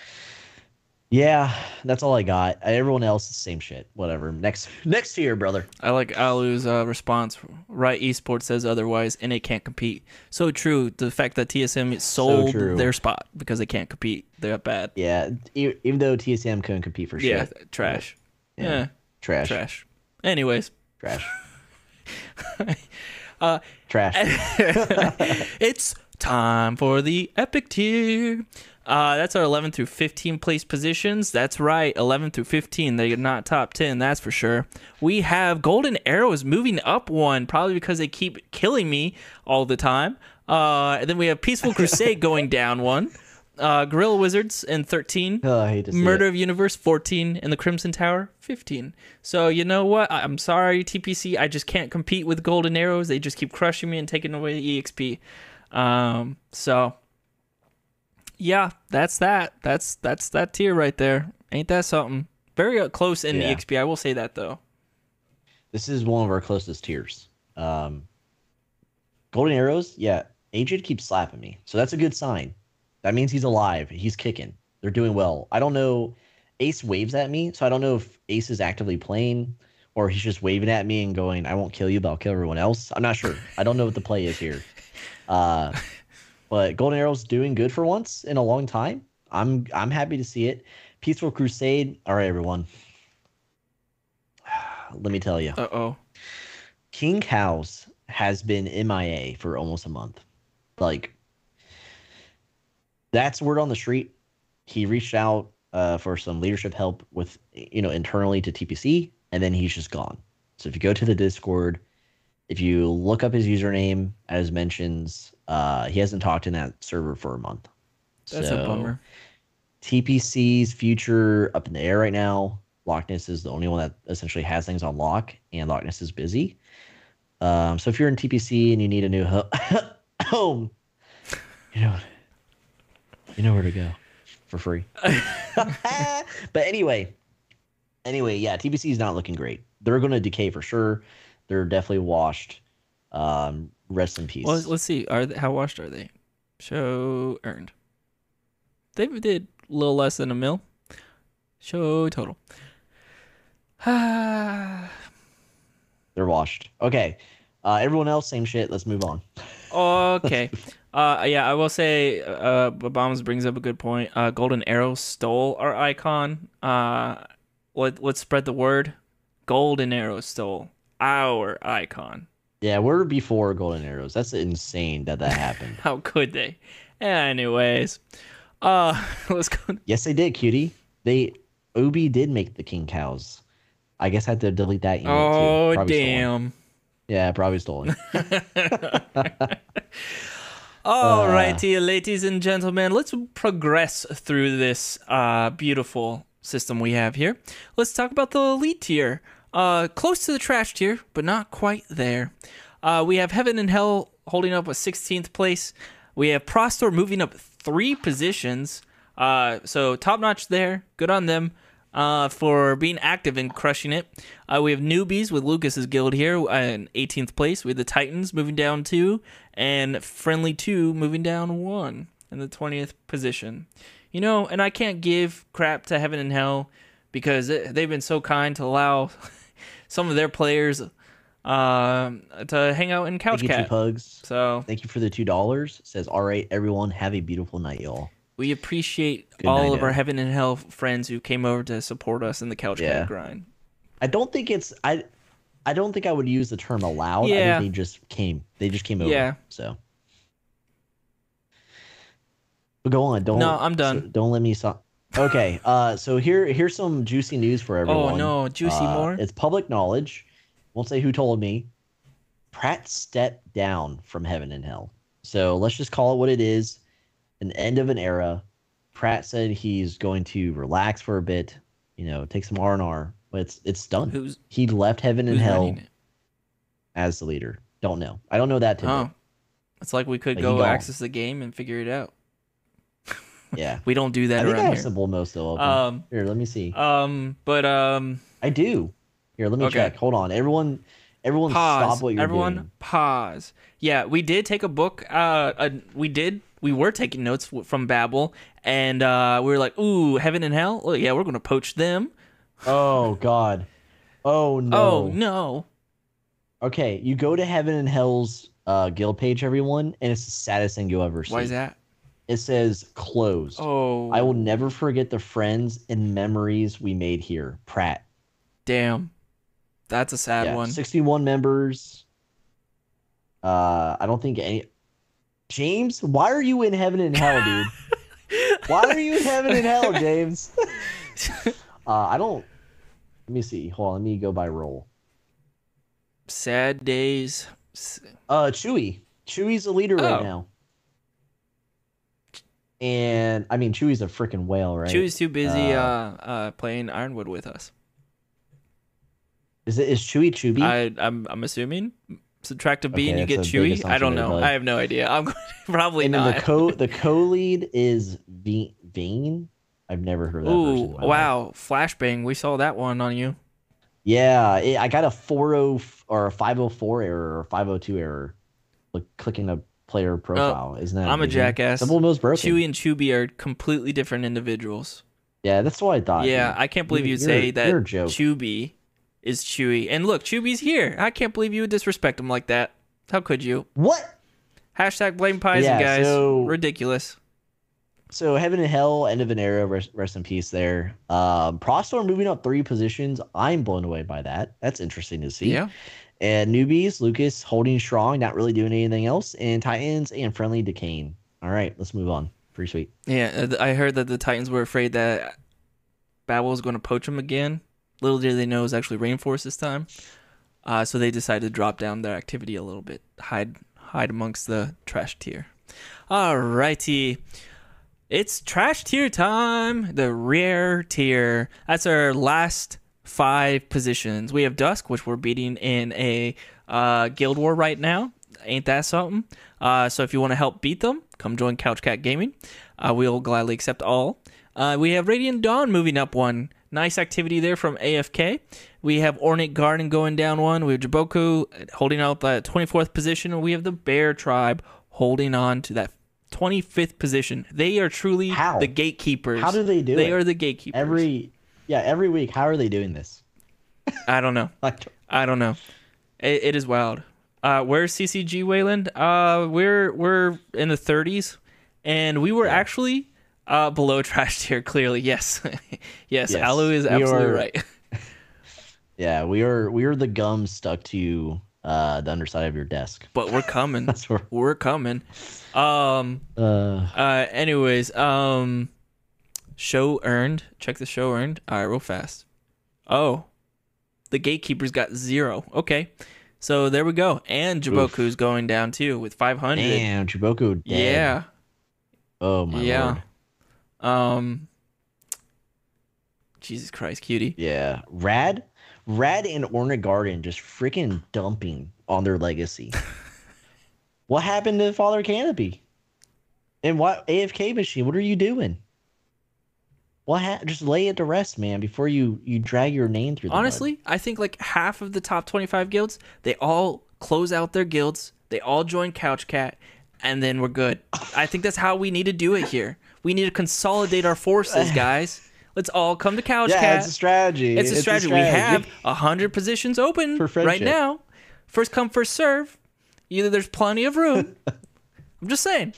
yeah, that's all I got. Everyone else is the same shit. Whatever. Next year, brother. I like Alu's response. Right, esports says otherwise, and it can't compete. So true. The fact that TSM sold their spot because they can't compete. They're bad. Yeah, even though TSM couldn't compete for shit. Yeah, trash. Yeah. Trash. Anyways. Trash. Trash. It's time for the epic tier. That's our 11 through 15 place positions. That's right, 11 through 15. They're not top 10, that's for sure. We have Golden Arrows moving up one, probably because they keep killing me all the time. And then we have Peaceful Crusade going down one. Guerrilla Wizards in 13. Oh, I hate to see Murder it. of Universe 14, and the Crimson Tower 15. So you know what? I'm sorry, TPC. I just can't compete with Golden Arrows. They just keep crushing me and taking away the EXP. So yeah, that's that. That's that tier right there. Ain't that something? Very close in EXP. I will say that though. This is one of our closest tiers. Golden Arrows, yeah. Agent keeps slapping me, so that's a good sign. That means he's alive. He's kicking. They're doing well. I don't know. Ace waves at me, so I don't know if Ace is actively playing or he's just waving at me and going, I won't kill you, but I'll kill everyone else. I'm not sure. I don't know what the play is here. But Golden Arrow's doing good for once in a long time. I'm happy to see it. Peaceful Crusade. All right, everyone. Let me tell you. Uh-oh. King House has been MIA for almost a month. Like, that's word on the street. He reached out for some leadership help with, internally to TPC, and then he's just gone. So if you go to the Discord, if you look up his username as mentions, he hasn't talked in that server for a month. That's a bummer. TPC's future up in the air right now. Loch Ness is the only one that essentially has things on lock, and Loch Ness is busy. So if you're in TPC and you need a new home, you know where to go for free. But anyway, yeah, TPC is not looking great. They're going to decay for sure. They're definitely washed. Rest in peace. Well, let's see. How washed are they? Show earned. They did a little less than a mil. Show total. They're washed. Okay. Everyone else, same shit. Let's move on. Okay. Yeah, I will say Bombs brings up a good point. Golden Arrow stole our icon. Let's spread the word. Golden Arrow stole our icon. Yeah, we're before Golden Arrows. That's insane that happened. How could they? Anyways, let's go. Yes, they did, cutie. Obi did make the King Cows. I guess I had to delete that email too. Oh, Probably damn. Stolen. Yeah, probably stolen. All righty, ladies and gentlemen, let's progress through this beautiful system we have here. Let's talk about the elite tier. Close to the trash tier, but not quite there. We have Heaven and Hell holding up a 16th place. We have Prostor moving up 3 positions. So top notch there. Good on them for being active and crushing it. We have Newbies with Lucas's guild here in 18th place. We have the Titans moving down 2, and Friendly 2 moving down 1 in the 20th position. And I can't give crap to Heaven and Hell because they've been so kind to allow some of their players to hang out in Couch Thank you, Cat. Pugs. So thank you for the $2. Says, all right, everyone, have a beautiful night, y'all. we appreciate Good all night, of our Ed. Heaven and Hell friends who came over to support us in the Couch Yeah. Cat grind. I don't think it's I don't think I would use the term allowed. Yeah. I think they just came over. Yeah. So but go on. No, I'm done. Don't let me stop. Okay. So here's some juicy news for everyone. Oh no, juicy more. It's public knowledge. Won't say who told me. Pratt stepped down from Heaven and Hell. So let's just call it what it is. An end of an era. Pratt said he's going to relax for a bit, take some R&R, but it's done. He left Heaven and Who's Hell running it? as the leader. Don't know. I don't know that today. Oh, it's like we could But he go gone. access the game and figure it out. Yeah. We don't do I that think I around have here. Simple Mo still open. Here, let me see. But I do. Here, let me okay. check. Hold on. Everyone pause. stop what you're Everyone, doing. pause. Yeah, we did take a book. We were taking notes from Babbel, and we were like, "Ooh, Heaven and Hell. Oh yeah, we're gonna poach them." Oh God. Oh no. Oh no. Okay, you go to Heaven and Hell's guild page, everyone, and it's the saddest thing you'll ever see. Why is that? It says closed. Oh, I will never forget the friends and memories we made here. Pratt. damn. That's a sad Yeah, one. 61 members. I don't think any. James, why are you in Heaven and Hell, dude? Why are you in Heaven and Hell, James? I don't. Let me see. Hold on. Let me go by roll. Sad days. Chewy. Chewy's the leader right Oh. now. And I mean, Chewy's a freaking whale, right? Chew's too busy playing Ironwood with us. Is Chewy Chewy? I'm assuming. Subtract a B and you Okay, get that's a big Chewy. I don't assumption there, know. bud. I have no idea. I'm probably And then not. the co-lead is Vane. I've never heard of that person. Ooh, in my life. wow. Flashbang. We saw that one on you. Yeah, I got a 40 or a 504 error or 502 error. Like clicking a player profile. Isn't that I'm a amazing? jackass. Simple Most broken. Chewy and Chubby are completely different individuals. Yeah, that's what I thought. Yeah, dude. I can't believe you'd You're- say that you're a joke. Chubby is Chewy. And look, Chubby's here. I can't believe you would disrespect him like that. How could you? What? Hashtag blame Paizen, Yeah, guys. so Ridiculous. so Heaven and Hell, end of an era. Rest in peace there. Prostor moving up 3 positions. I'm blown away by that. That's interesting to see. Yeah. And newbies, Lucas holding strong, not really doing anything else. And Titans and Friendly decaying. All right, let's move on. Pretty sweet. Yeah, I heard that the Titans were afraid that Babel was going to poach them again. Little did they know it was actually Rainforest this time. So they decided to drop down their activity a little bit, hide amongst the trash tier. Alrighty. It's trash tier time, the rare tier. That's our last 5 positions. We have Dusk, which we're beating in a guild war right now. Ain't that something? So if you want to help beat them, come join Couch Cat Gaming. We'll gladly accept all. We have Radiant Dawn moving up 1. Nice activity there from AFK. We have Ornate Garden going down 1. We have Jiboku holding out the 24th position. And we have the Bear Tribe holding on to that 25th position. They are truly the gatekeepers. How do they do it? They are the gatekeepers. Every week. How are they doing this? I don't know. I don't know. It is wild. Where's CCG Wayland? We're in the 30s, and we were actually below trash tier. Clearly, yes, yes. Alu is absolutely right. Yeah, we are the gum stuck to the underside of your desk. But we're coming. We're coming. Anyways, show earned. Check the show earned. All right, real fast. Oh, the gatekeepers got 0. Okay, so there we go. And Jiboku's going down too with 500. Damn, Jiboku dead. Yeah. Oh my lord. Jesus Christ, cutie. Yeah, Rad and Ornate Garden just freaking dumping on their legacy. What happened to Father Canopy? And what AFK machine? What are you doing? Just lay it to rest, man, before you drag your name through the Honestly, mud. I think like half of the top 25 guilds, they all close out their guilds, they all join Couch Cat, and then we're good. I think that's how we need to do it here. We need to consolidate our forces, guys. Let's all come to Couch Cat. Yeah, it's a strategy. It's a strategy. We have 100 positions open right now. First come, first serve. Either there's plenty of room. I'm just saying.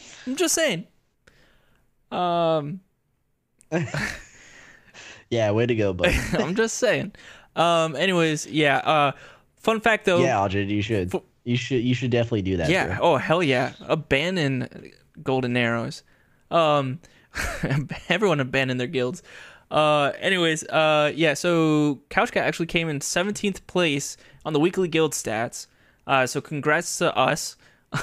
Yeah, way to go, buddy. I'm just saying. Anyways, yeah. Fun fact though. Yeah, Aldrin, you should definitely do that. Yeah. Bro. Oh hell yeah. Abandon golden arrows. Everyone abandoned their guilds. Anyways, yeah. So Couch Cat actually came in 17th place on the weekly guild stats. So congrats to us.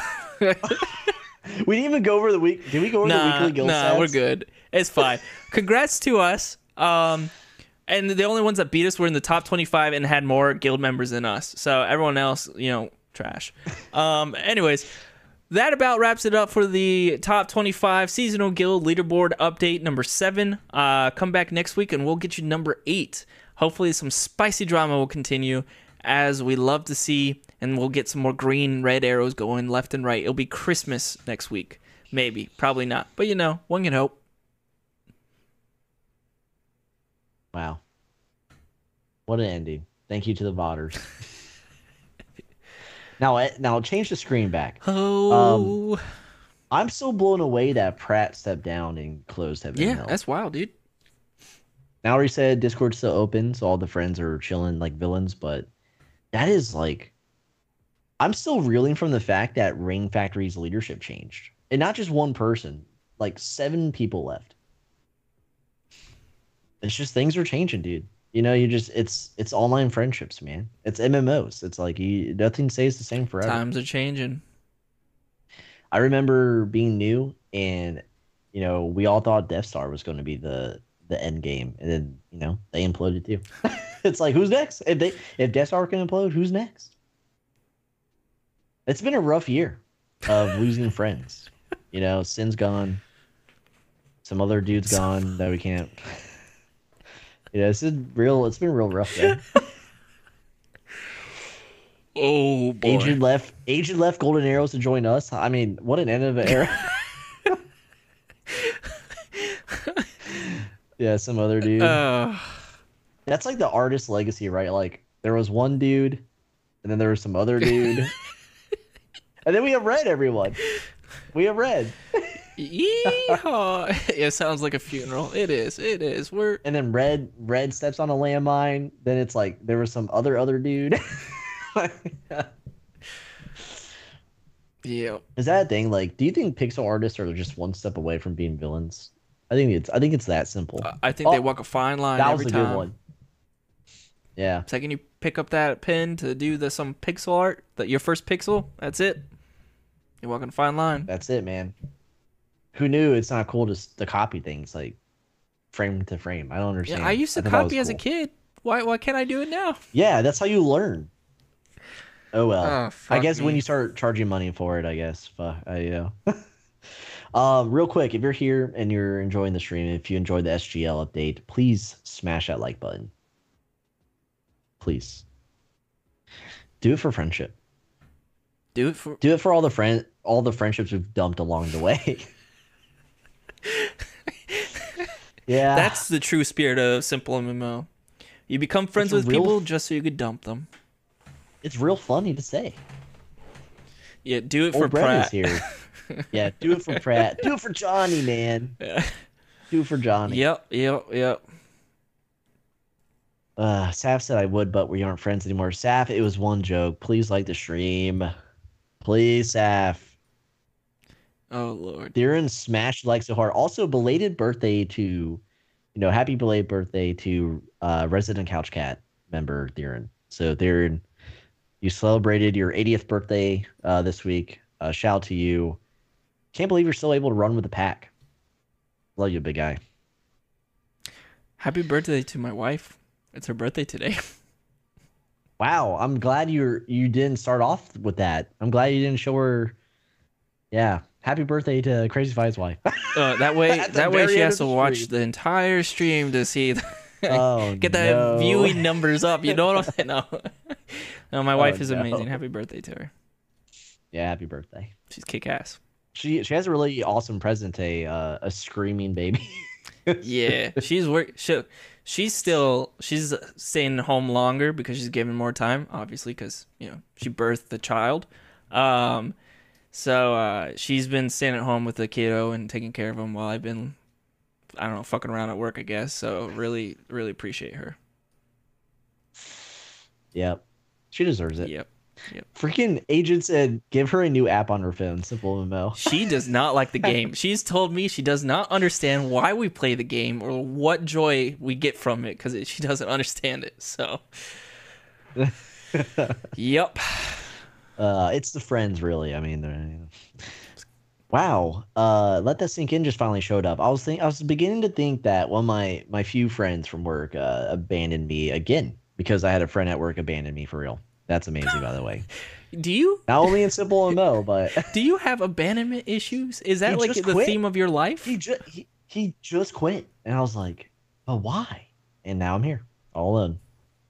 We didn't even go over the week. Did we go over the weekly guild stats? Nah, we're good. It's fine. Congrats to us. And the only ones that beat us were in the top 25 and had more guild members than us. So everyone else, trash. Anyways, that about wraps it up for the top 25 seasonal guild leaderboard update number 7. Come back next week and we'll get you number 8. Hopefully some spicy drama will continue as we love to see, and we'll get some more green and red arrows going left and right. It'll be Christmas next week. Maybe. Probably not. But one can hope. Wow. What an ending. Thank you to the vodders. Now change the screen back. Oh. I'm still blown away that Pratt stepped down and closed Heaven and Hell. That's wild, dude. Now he said Discord's still open, so all the friends are chilling like villains, but that is like, I'm still reeling from the fact that Ring Factory's leadership changed. And not just one person, like 7 people left. It's just things are changing, dude. It's online friendships, man. It's MMOs. It's like nothing stays the same forever. Times are changing. I remember being new and we all thought Death Star was going to be the end game, and then they imploded too. It's like, who's next? If Death Star can implode, who's next? It's been a rough year of losing friends. Sin's gone. Some other dude's gone that we can't. It's been real rough there. Oh boy. Agent left Golden Arrows to join us. I mean, what an end of an era. Yeah, some other dude. That's like the artist legacy, right? Like there was one dude, and then there was some other dude, And then we have Red, everyone. We have Red. Yeehaw! It sounds like a funeral. It is. It is. We're And then Red steps on a landmine. Then it's like there was some other dude. yeah. Is that a thing? Like, do you think pixel artists are just one step away from being villains? I think it's that simple. I think they walk a fine line That every was a time. good one. Yeah. Second you pick up that pen to do some pixel art, that your first pixel, that's it. You're walking a fine line. That's it, man. Who knew it's not cool to copy things like frame to frame? I don't understand. Yeah, I used to thought that copy was as a cool. kid. Why can't I do it now? Yeah, that's how you learn. Oh well. Oh, I fuck guess when me. you start charging money for it, I guess. But real quick, if you're here and you're enjoying the stream, if you enjoyed the SGL update, please smash that like button. Please do it for friendship. Do it for Do it for all the friendships we've dumped along the way. Yeah, That's the true spirit of Simple MMO. You become friends It's a with real- people just so you could dump them. it's real funny to say. Yeah, do it for Old Brett is Pratt. here. Yeah, do it for Pratt. Do it for Johnny, man. Yeah. Do it for Johnny. Yep. Saf said I would, but we aren't friends anymore. Saf, it was one joke. Please like the stream. Please, Saf. Oh Lord. Darren smashed like so hard. Also, belated birthday to, happy belated birthday to resident Couch Cat member Darren. So Darren, you celebrated your 80th birthday this week. Shout out to you. Can't believe you're still able to run with the pack. Love you, big guy. Happy birthday to my wife. It's her birthday today. Wow, I'm glad you didn't start off with that. I'm glad you didn't show her. Yeah, happy birthday to Crazy Fi's wife. That way At the very she end has of to the watch stream. the entire stream to see Oh, get the no. viewing numbers up. You know what I'm saying? No. No, my wife is no. amazing. Happy birthday to her. Yeah, happy birthday. She's kick ass. She has a really awesome present, a screaming baby. Yeah, she's she's staying home longer because she's given more time, obviously, because she birthed the child. So she's been staying at home with the kiddo and taking care of him while I've been, I don't know, fucking around at work, I guess. So really, really appreciate her. Yep, she deserves it. Yep. Freaking agent said, give her a new app on her phone. Simple MMO. She does not like the game. She's told me she does not understand why we play the game or what joy we get from it because she doesn't understand it. So, yep. It's the friends, really. I mean, wow. Let that sink in. Just finally showed up. I was beginning to think that one of my few friends from work abandoned me again because I had a friend at work abandon me for real. That's amazing, by the way. Do you Not only in Simple MMO, but have abandonment issues? Is that He like just the quit. theme of your life? he just quit, and I was like, but why? And now I'm here, all alone.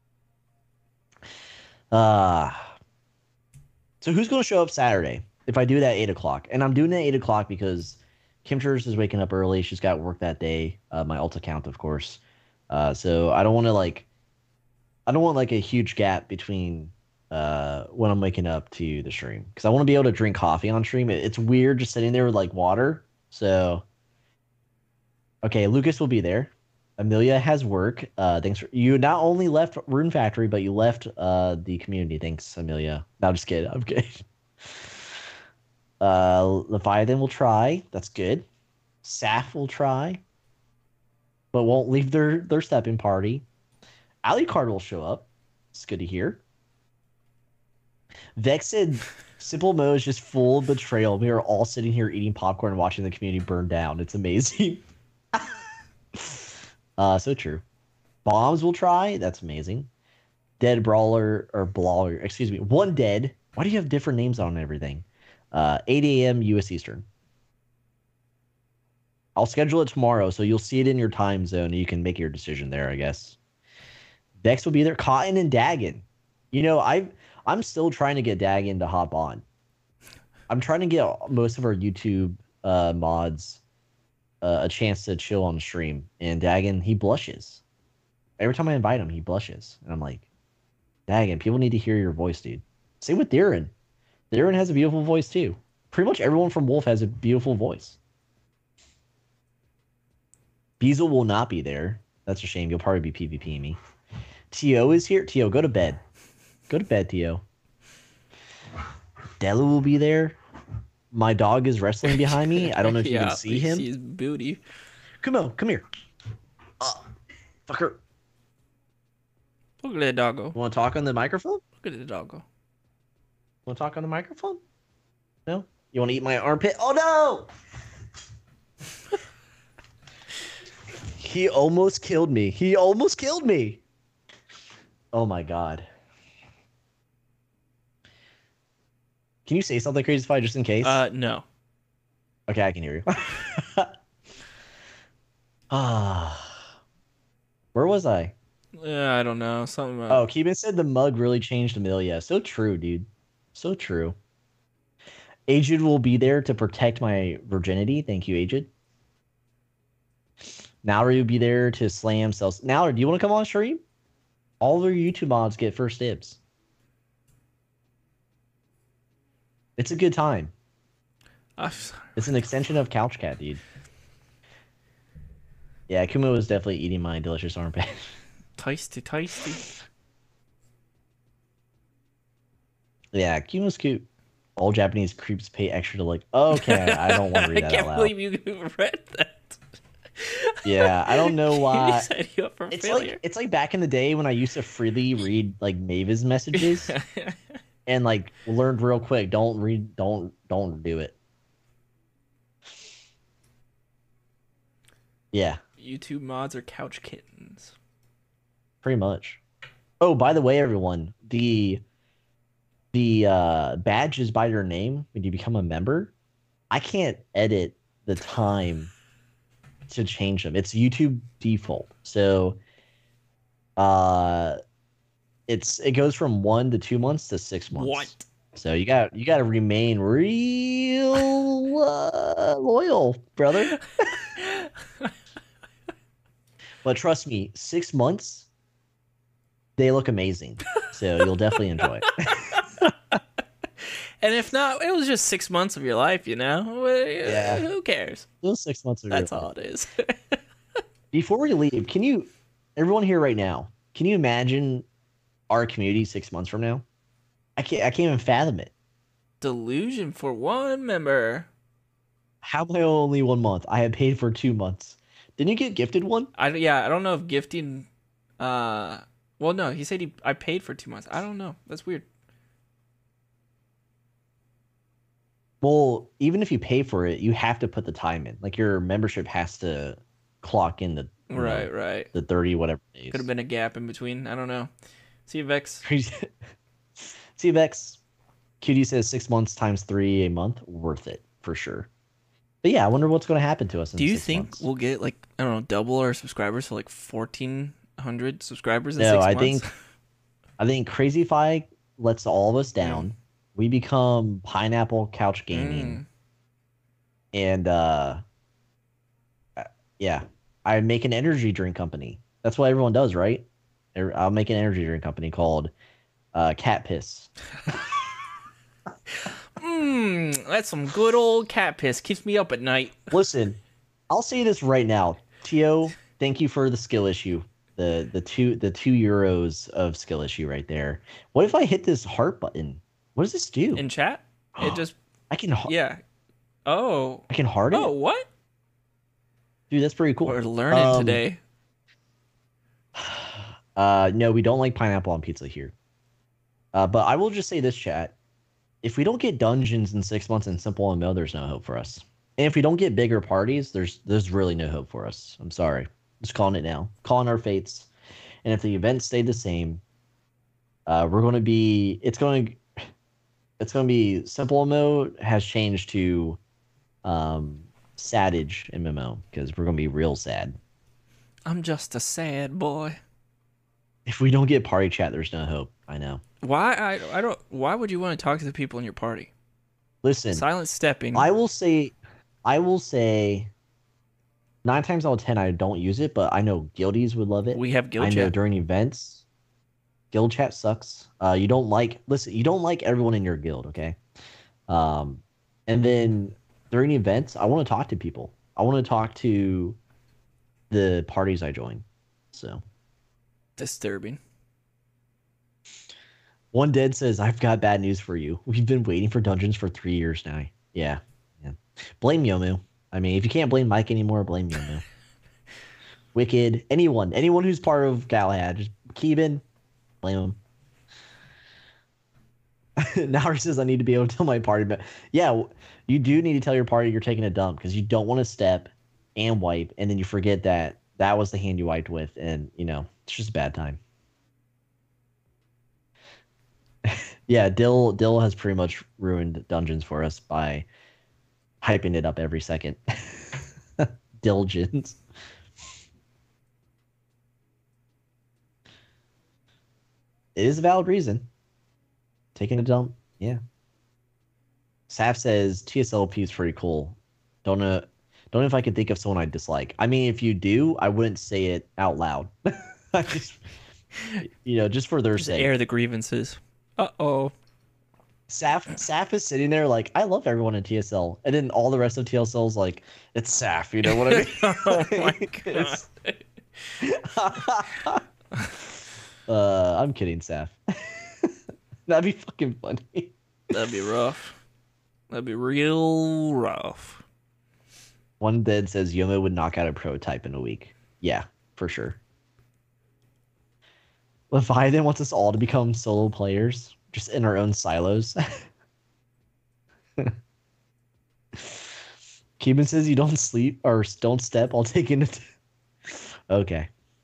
So who's going to show up Saturday if I do that 8 o'clock? And I'm doing it at 8 o'clock because Kim Church is waking up early. She's got work that day. My alt account, of course. So I don't want like a huge gap between when I'm waking up to the stream because I want to be able to drink coffee on stream. It's weird just sitting there with like water. So, okay, Lucas will be there. Amelia has work. Thanks for you. Not only left Rune Factory, but you left the community. Thanks, Amelia. No, I'm just kidding. I'm kidding. Leviathan will try. That's good. Saf will try, but won't leave their stepping party. Alucard will show up. It's good to hear. Vex said Simple Mo is just full of betrayal. We are all sitting here eating popcorn and watching the community burn down. It's amazing. So true. Bombs will try. That's amazing. Dead Brawler or Brawler. Excuse me. One Dead. Why do you have different names on everything? 8 a.m. U.S. Eastern. I'll schedule it tomorrow, so you'll see it in your time zone and you can make your decision there, I guess. Vex will be there. Cotton and Dagon. I'm still trying to get Dagon to hop on. I'm trying to get most of our YouTube mods a chance to chill on the stream. And Dagon, he blushes. Every time I invite him, he blushes. And I'm like, Dagon, people need to hear your voice, dude. Same with Darren. Darren has a beautiful voice too. Pretty much everyone from Wolf has a beautiful voice. Beazle will not be there. That's a shame. You'll probably be PvPing me. T.O. is here. T.O., go to bed. Go to bed, T.O. Delu will be there. My dog is wrestling behind me. I don't know if you can see him. See his booty. Come on, come here. Fucker. Look at that doggo. Want to talk on the microphone? Look at the doggo. Want to talk on the microphone? No? You want to eat my armpit? Oh, no! He almost killed me. He almost killed me. Oh, my God. Can you say something crazy, Spy, just in case? No. Okay, I can hear you. Where was I? I don't know. Something about... Oh, Keeban said the mug really changed Amelia. So true, dude. So true. Aged will be there to protect my virginity. Thank you, Aged. Nowry will be there to slam cells. Nowry, do you want to come on stream? All of your YouTube mods get first dibs. It's a good time. It's an extension of Couch Cat, dude. Yeah, Kumo was definitely eating my delicious armpit. Tasty, tasty. Yeah, Kumo's cute. All Japanese creeps pay extra to like. Okay, I don't want to read that I can't out loud. believe you read that. Yeah, I don't know why. You set you up for failure. It's like back in the day when I used to freely read like Mavis messages and like learned real quick. Don't do it. Yeah. YouTube mods are couch kittens. Pretty much. Oh, by the way, everyone, the badges by your name when you become a member, I can't edit the time to change them. It's YouTube default. So it goes from 1 to 2 months to 6 months. What? So you got to remain real loyal, brother. But trust me, 6 months, they look amazing. So you'll definitely enjoy it. And if not, it was just 6 months of your life, you know? Yeah. Who cares? Those 6 months of your That's life. all it is. Before we leave, everyone here right now, can you imagine our community 6 months from now? I can't even fathom it. Delusion for one member. How am I only 1 month? I have paid for 2 months. Didn't you get gifted one? I don't know if gifting. Well, no, he said I paid for 2 months. I don't know. That's weird. Well, even if you pay for it, you have to put the time in. Like your membership has to clock in the Right. the 30 whatever days. Could have been a gap in between. I don't know. See you, Vex. See you, Vex. QD says 6 months times 3 a month, worth it for sure. But yeah, I wonder what's going to happen to us. Do you 6 think months. we'll get like I don't know double our subscribers to like 1,400 subscribers in No, 6 months? I think Crazyfy lets all of us down. We become Pineapple Couch Gaming, and yeah, I make an energy drink company. That's what everyone does, right? I'll make an energy drink company called Cat Piss. That's some good old cat piss. Keeps me up at night. Listen, I'll say this right now, Tio. Thank you for the skill issue. The two euros of skill issue right there. What if I hit this heart button? What does this do? In chat, it just I can yeah. Oh, I can heart it. Oh, what? Dude, that's pretty cool. We're learning today. No, we don't like pineapple on pizza here. But I will just say this, chat. If we don't get dungeons in 6 months in Simple MMO, there's no hope for us. And if we don't get bigger parties, there's really no hope for us. I'm sorry. Just calling it now. Calling our fates. And if the events stay the same, we're going to be... It's going to be... Simple MMO has changed to Sadage MMO because we're going to be real sad. I'm just a sad boy. If we don't get party chat, there's no hope. I know. Why I don't. Why would you want to talk to the people in your party? Listen, silent stepping. I will say, 9 times out of 10 I don't use it, but I know guildies would love it. We have guild I chat. know during events, guild chat sucks. You don't like everyone in your guild, okay? Um, and then during events, I want to talk to people. I want to talk to the parties I join. So Disturbing. One Dead says, "I've got bad news for you. We've been waiting for dungeons for 3 years now." Yeah, yeah. Blame Yomu. I mean, if you can't blame Mike anymore, blame Yomu. Wicked, anyone who's part of Galahad, just Keeban, blame him. Now he says I need to be able to tell my party, but yeah, you do need to tell your party you're taking a dump because you don't want to step and wipe, and then you forget that that was the hand you wiped with, and it's just a bad time. Yeah, Dill has pretty much ruined dungeons for us by hyping it up every second. Diligence. It is a valid reason. Taking a dump, yeah. Saf says TSLP is pretty cool. Don't know if I could think of someone I dislike. I mean, if you do, I wouldn't say it out loud. I just, just for their Just sake. air the grievances. Uh-oh. Saf is sitting there like, I love everyone in TSL, and then all the rest of TSL is like, it's Saf. You know what I mean? Oh my god. I'm kidding, Saf. That'd be fucking funny. That'd be rough. That'd be real rough. One Dead says Yomo would knock out a prototype in a week. Yeah, for sure. Leviathan wants us all to become solo players, just in our own silos. Cuban says you don't sleep or don't step. I'll take it. Okay.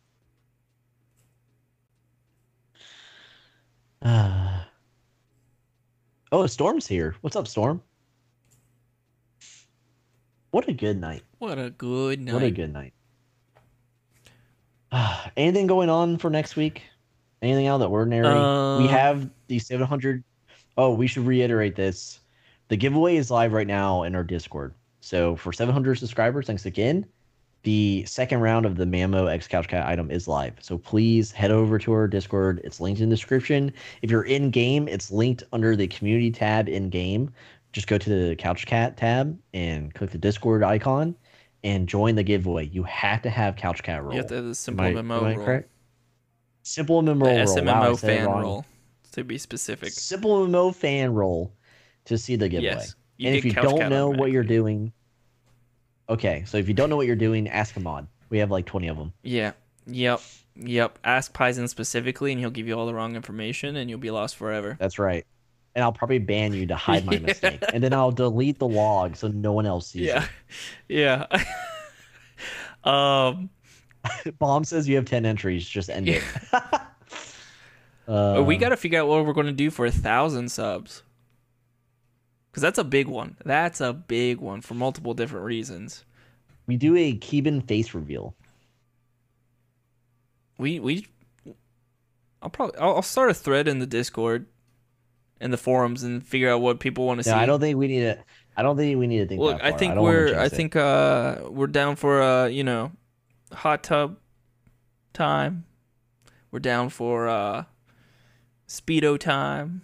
Oh, Storm's here. What's up, Storm? What a good night. What a good night. What a good night. Anything going on for next week? Anything out of the ordinary? We have the 700. Oh, we should reiterate this. The giveaway is live right now in our Discord. So for 700 subscribers, thanks again. The second round of the Mamo X Couch Cat item is live. So please head over to our Discord. It's linked in the description. If you're in game, it's linked under the community tab in game. Just go to the Couch Cat tab and click the Discord icon and join the giveaway. You have to have Couch Cat roll. You have to have the simple MMO roll. Correct? Simple MMO the roll. SMMO fan roll, to be specific. Simple MMO fan roll to see the giveaway. Yes. And if you don't know what you're doing, okay, so if you don't know what you're doing, ask a mod. We have like 20 of them. Yeah. Yep. Ask Paizen specifically, and he'll give you all the wrong information, and you'll be lost forever. That's right. And I'll probably ban you to hide my mistake. And then I'll delete the log so no one else sees it. Yeah. Bomb says you have 10 entries. Just end it. We got to figure out what we're going to do for 1,000 subs. Because that's a big one. That's a big one for multiple different reasons. We do a Keeban face reveal. I'll start a thread in the Discord and the forums and figure out what people want to see. I don't think we need to. I don't think we need to think. Look, that far. I think we're down for hot tub time. We're down for Speedo time.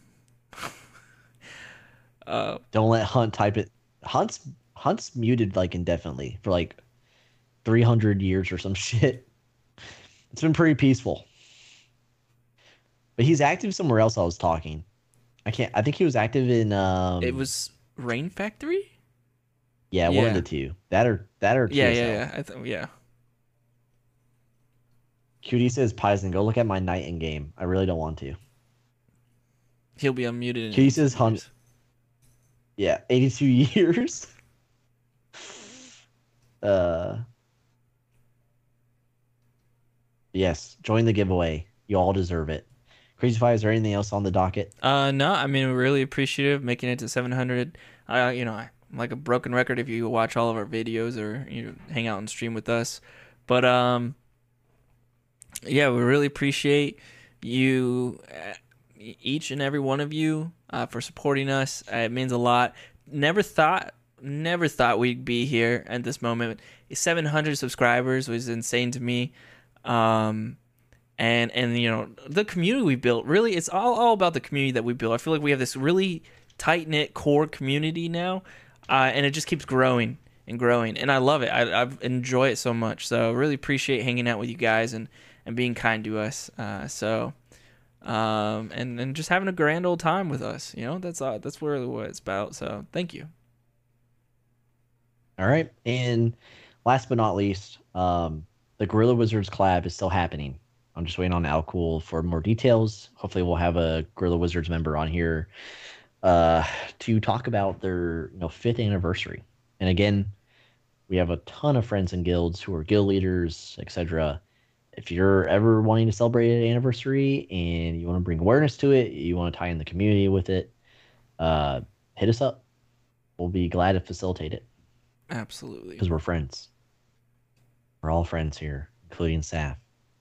Don't let Hunt type it. Hunt's muted like indefinitely for like 300 years or some shit. It's been pretty peaceful. But he's active somewhere else. I was talking. I think he was active in. It was Rain Factory. Yeah, one of the two. That or Yeah. Yeah. QD says, Paizen, go look at my night in game. I really don't want to. He'll be unmuted. QD says, Hunt. Yeah, 82 years. Yes, join the giveaway. You all deserve it. Crazy Fi, is there anything else on the docket? No, I mean, we're really appreciative making it to 700. I'm like a broken record if you watch all of our videos or hang out and stream with us. But yeah, we really appreciate you, each and every one of you, for supporting us. It means a lot. Never thought we'd be here at this moment. 700 subscribers was insane to me. And the community we built, really, it's all about the community that we built. I feel like we have this really tight knit core community now, and it just keeps growing and growing, and I love it. I enjoy it so much. So really appreciate hanging out with you guys and being kind to us. And just having a grand old time with us. You know, that's really what it's about. So thank you. All right. And last but not least, the Gorilla Wizards collab is still happening. I'm just waiting on Alcool for more details. Hopefully, we'll have a Gorilla Wizards member on here to talk about their fifth anniversary. And again, we have a ton of friends and guilds who are guild leaders, etc. If you're ever wanting to celebrate an anniversary and you want to bring awareness to it, you want to tie in the community with it, hit us up. We'll be glad to facilitate it Absolutely. because we're friends. We're all friends here, including Saf.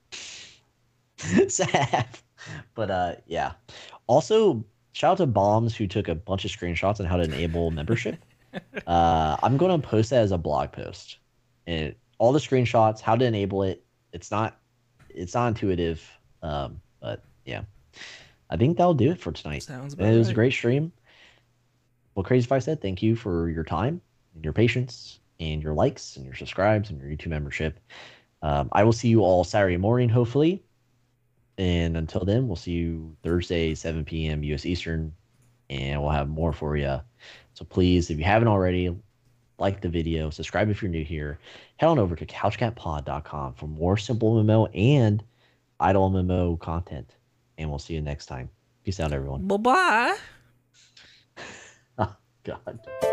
Saf. But yeah. Also, shout out to Bombs who took a bunch of screenshots on how to enable membership. I'm going to post that as a blog post. And all the screenshots, how to enable it. It's not intuitive. But yeah. I think that'll do it for tonight. Sounds And about it was a right. great stream. Well, Crazy Fi said, thank you for your time and your patience and your likes and your subscribes and your YouTube membership. I will see you all Saturday morning, hopefully. And until then, we'll see you Thursday, 7 p.m. U.S. Eastern, and we'll have more for you. So please, if you haven't already, like the video, subscribe if you're new here. Head on over to couchcatpod.com for more simple MMO and idle MMO content. And we'll see you next time. Peace out, everyone. Bye bye. Oh, God.